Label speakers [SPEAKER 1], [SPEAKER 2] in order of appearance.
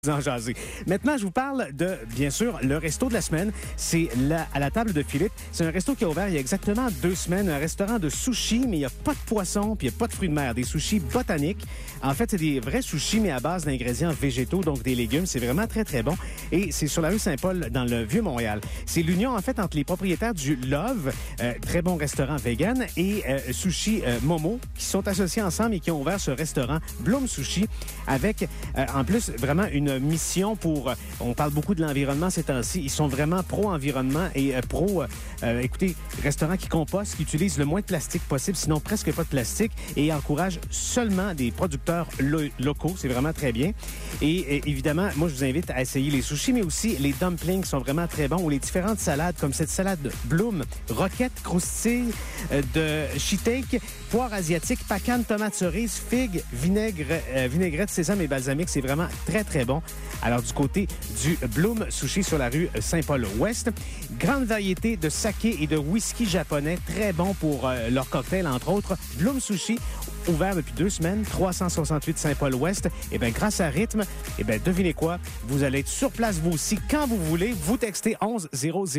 [SPEAKER 1] En jaser. Maintenant, je vous parle de, bien sûr, le resto de la semaine. C'est à la table de Philippe. C'est un resto qui a ouvert il y a exactement 2 semaines. Un restaurant de sushis, mais il n'y a pas de poisson puis il n'y a pas de fruits de mer. Des sushis botaniques. En fait, c'est des vrais sushis, mais à base d'ingrédients végétaux, donc des légumes. C'est vraiment très, très bon. Et c'est sur la rue Saint-Paul, dans le Vieux-Montréal. C'est l'union, en fait, entre les propriétaires du Love, très bon restaurant vegan, et Sushi Momo, qui sont associés ensemble et qui ont ouvert ce restaurant Bloom Sushi avec, en plus, vraiment une mission pour... on parle beaucoup de l'environnement ces temps-ci. Ils sont vraiment pro-environnement et écoutez, restaurant qui composte, qui utilise le moins de plastique possible, sinon presque pas de plastique, et encourage seulement des producteurs locaux. C'est vraiment très bien. Et évidemment, moi, je vous invite à essayer les sushis, mais aussi les dumplings sont vraiment très bons, ou les différentes salades, comme cette salade Bloom, roquette, croustille, de shiitake, poire asiatique, pacane, tomate cerise, figue, vinaigrette, sésame et balsamique. C'est vraiment très, très bon. Alors, du côté du Bloom Sushi sur la rue Saint-Paul-Ouest, grande variété de saké et de whisky japonais, très bon pour leur cocktail, entre autres. Bloom Sushi, ouvert depuis 2 semaines, 368 Saint-Paul-Ouest. Et bien, grâce à Rythme, et bien, devinez quoi? Vous allez être sur place, vous aussi, quand vous voulez. Vous textez 11 00.